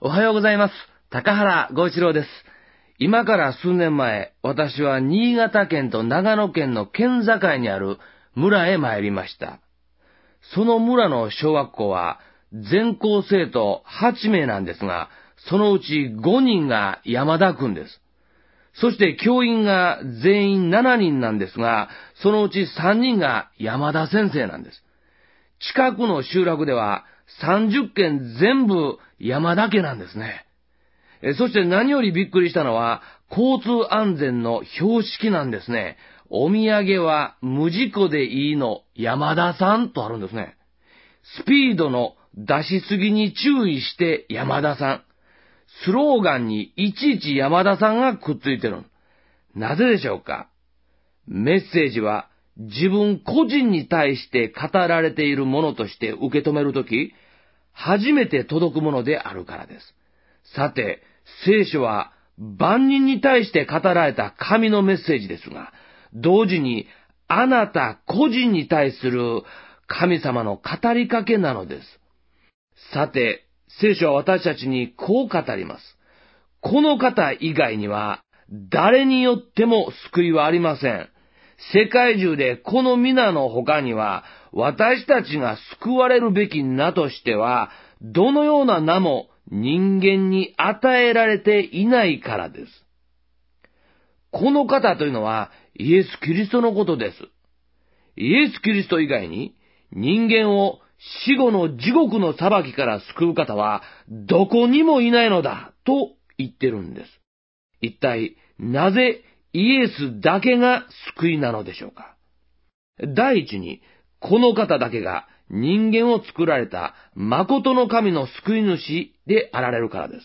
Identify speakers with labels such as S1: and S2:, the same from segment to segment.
S1: おはようございます。高原剛一郎です。今から数年前、私は新潟県と長野県の県境にある村へ参りました。その村の小学校は全校生徒8名なんですが、そのうち5人が山田くんです。そして教員が全員7人なんですが、そのうち3人が山田先生なんです。近くの集落では30軒全部山田家なんですね。そして何よりびっくりしたのは交通安全の標識なんですね。お土産は無事故でいいの山田さんとあるんですね。スピードの出しすぎに注意して山田さん。スローガンにいちいち山田さんがくっついてる。なぜでしょうか？メッセージは自分個人に対して語られているものとして受け止めるとき、初めて届くものであるからです。さて、聖書は万人に対して語られた神のメッセージですが、同時にあなた個人に対する神様の語りかけなのです。さて、聖書は私たちにこう語ります。この方以外には誰によっても救いはありません。世界中でこの皆の他には私たちが救われるべき名としてはどのような名も人間に与えられていないからです。この方というのはイエス・キリストのことです。イエス・キリスト以外に人間を死後の地獄の裁きから救う方はどこにもいないのだと言ってるんです。一体なぜイエスだけが救いなのでしょうか？第一に、この方だけが人間を作られた誠の神の救い主であられるからです。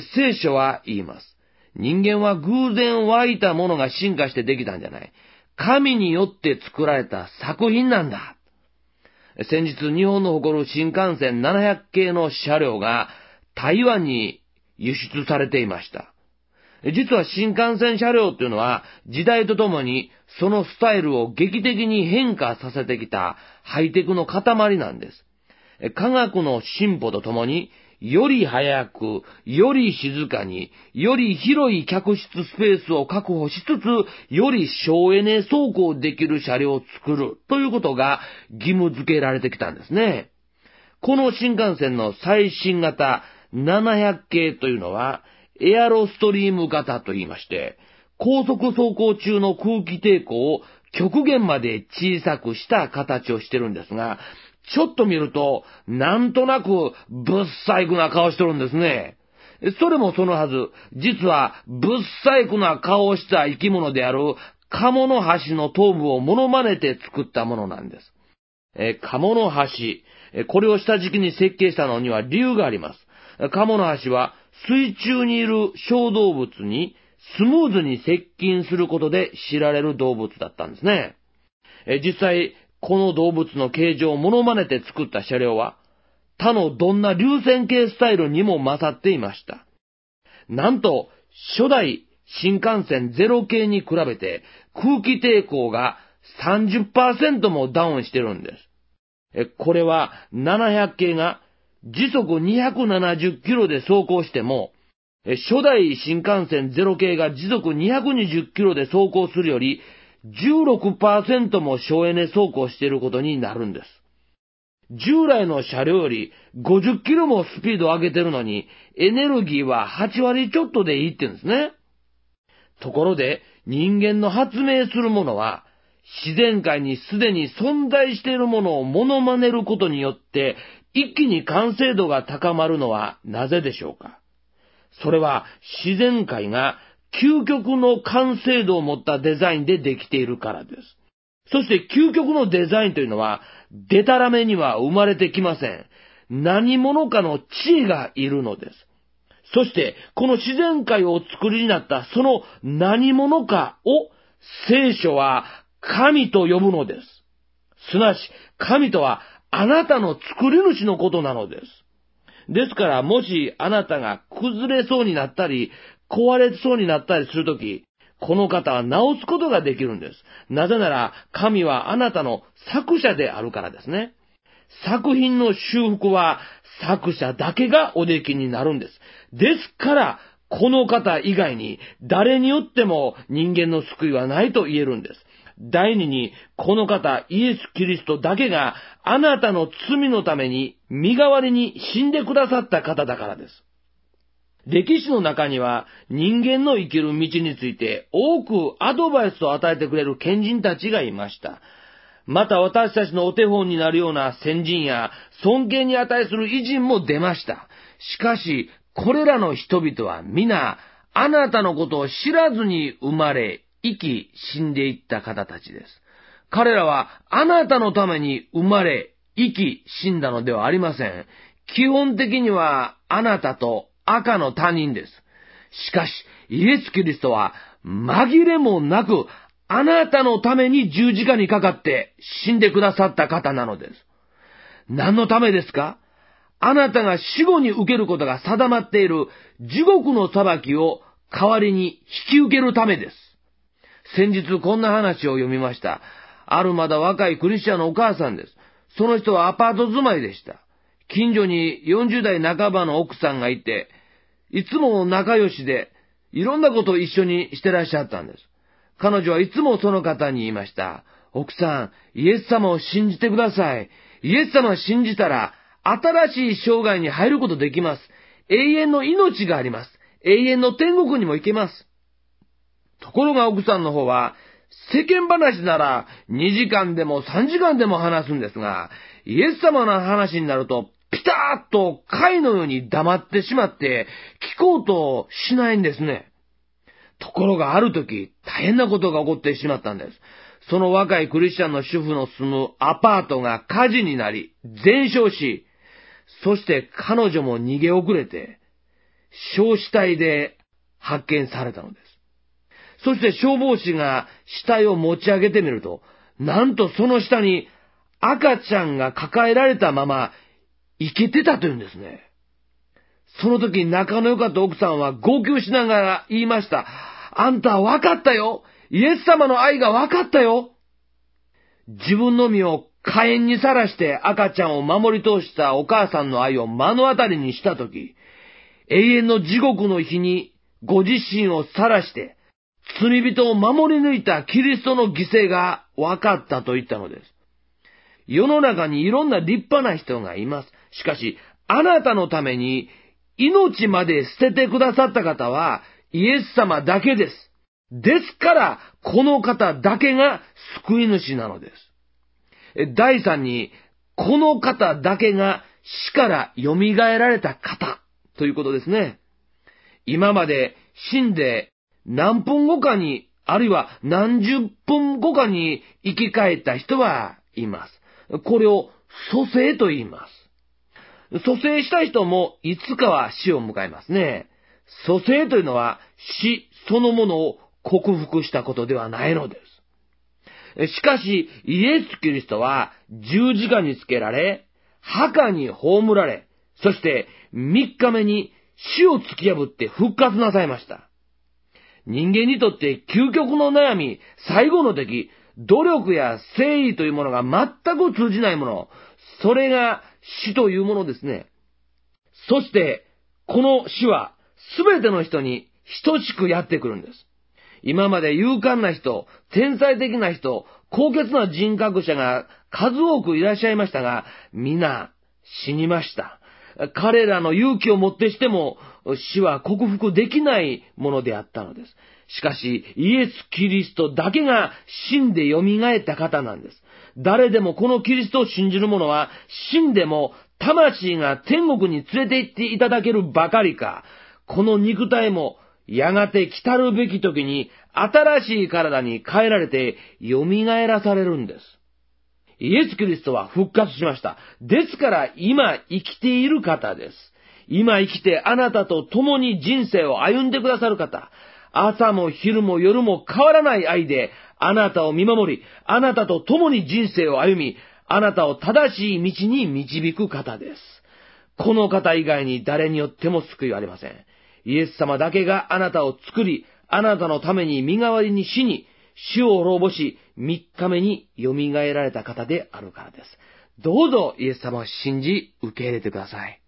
S1: 聖書は言います。人間は偶然湧いたものが進化してできたんじゃない。神によって作られた作品なんだ。先日日本の誇る新幹線700系の車両が台湾に輸出されていました。実は新幹線車両っていうのは時代とともにそのスタイルを劇的に変化させてきたハイテクの塊なんです。科学の進歩とともにより早く、より静かに、より広い客室スペースを確保しつつ、より省エネ走行できる車両を作るということが義務付けられてきたんですね。この新幹線の最新型700系というのは、エアロストリーム型と言いまして、高速走行中の空気抵抗を極限まで小さくした形をしてるんですが、ちょっと見ると、なんとなくぶっ細工な顔してるんですね。それもそのはず、実はぶっ細工な顔をした生き物であるカモノハシの頭部をモノマネて作ったものなんです。カモノハシ、これを下敷きに設計したのには理由があります。カモノハシは水中にいる小動物にスムーズに接近することで知られる動物だったんですね。実際、この動物の形状をモノマネて作った車両は、他のどんな流線形スタイルにも勝っていました。なんと、初代新幹線ゼロ系に比べて空気抵抗が 30% もダウンしてるんです。これは700系が時速270キロで走行しても、初代新幹線ゼロ系が時速220キロで走行するより 16% も省エネ走行していることになるんです。従来の車両より50キロもスピードを上げてるのに、エネルギーは8割ちょっとでいいって言うんですね。ところで、人間の発明するものは、自然界にすでに存在しているものをモノマネることによって、一気に完成度が高まるのはなぜでしょうか？それは自然界が究極の完成度を持ったデザインでできているからです。そして究極のデザインというのは、デタラメには生まれてきません。何者かの知恵がいるのです。そして、この自然界をお作りになったその何者かを聖書は神と呼ぶのです。すなわち、神とはあなたの作り主のことなのです。ですから、もしあなたが崩れそうになったり、壊れそうになったりするとき、この方は直すことができるんです。なぜなら、神はあなたの作者であるからですね。 作品の修復は作者だけがおできになるんです。ですから、この方以外に誰によっても人間の救いはないと言えるんです。第二に、この方イエス・キリストだけがあなたの罪のために身代わりに死んでくださった方だからです。歴史の中には人間の生きる道について多くアドバイスを与えてくれる賢人たちがいました。また私たちのお手本になるような先人や尊敬に値する偉人も出ました。しかし、これらの人々は皆、あなたのことを知らずに生まれ、生き、死んでいった方たちです。彼らはあなたのために生まれ、生き、死んだのではありません。基本的にはあなたと赤の他人です。しかし、イエス・キリストは紛れもなくあなたのために十字架にかかって死んでくださった方なのです。何のためですか？あなたが死後に受けることが定まっている地獄の裁きを代わりに引き受けるためです。先日こんな話を読みました。あるまだ若いクリスチャンのお母さんです。その人はアパート住まいでした。近所に40代半ばの奥さんがいて、いつも仲良しでいろんなことを一緒にしてらっしゃったんです。彼女はいつもその方に言いました。奥さん、イエス様を信じてください。イエス様を信じたら、新しい生涯に入ることできます。永遠の命があります。永遠の天国にも行けます。ところが奥さんの方は、世間話なら2時間でも3時間でも話すんですが、イエス様の話になると、ピタッと貝のように黙ってしまって、聞こうとしないんですね。ところがある時、大変なことが起こってしまったんです。その若いクリスチャンの主婦の住むアパートが火事になり、全焼し、そして彼女も逃げ遅れて、焼死体で発見されたのです。そして消防士が死体を持ち上げてみると、なんとその下に赤ちゃんが抱えられたまま生きてたというんですね。その時仲の良かった奥さんは号泣しながら言いました。あんたは分かったよ。イエス様の愛が分かったよ。自分の身を火炎にさらして赤ちゃんを守り通したお母さんの愛を目の当たりにしたとき、永遠の地獄の日にご自身をさらして、罪人を守り抜いたキリストの犠牲が分かったと言ったのです。世の中にいろんな立派な人がいます。しかし、あなたのために命まで捨ててくださった方はイエス様だけです。ですから、この方だけが救い主なのです。第三に、この方だけが死から蘇られた方ということですね。今まで死んで何分後かに、あるいは何十分後かに生き返った人はいます。これを蘇生と言います。蘇生した人もいつかは死を迎えますね。蘇生というのは死そのものを克服したことではないのです。しかし、イエス・キリストは十字架につけられ、墓に葬られ、そして3日目に死を突き破って復活なさいました。人間にとって究極の悩み、最後の敵、努力や誠意というものが全く通じないもの、それが死というものですね。そして、この死は全ての人に等しくやってくるんです。今まで勇敢な人、天才的な人、高潔な人格者が数多くいらっしゃいましたが、皆死にました。彼らの勇気をもってしても死は克服できないものであったのです。しかし、イエス・キリストだけが死んで蘇った方なんです。誰でもこのキリストを信じる者は死んでも魂が天国に連れて行っていただけるばかりか、この肉体もやがて来たるべき時に新しい体に変えられて蘇らされるんです。イエス・キリストは復活しました。ですから今生きている方です。今生きてあなたと共に人生を歩んでくださる方。朝も昼も夜も変わらない愛であなたを見守り、あなたと共に人生を歩み、あなたを正しい道に導く方です。この方以外に誰によっても救いはありません。イエス様だけがあなたを作り、あなたのために身代わりに死に、死を滅ぼし、3日目に蘇られた方であるからです。 どうぞイエス様を信じ受け入れてください。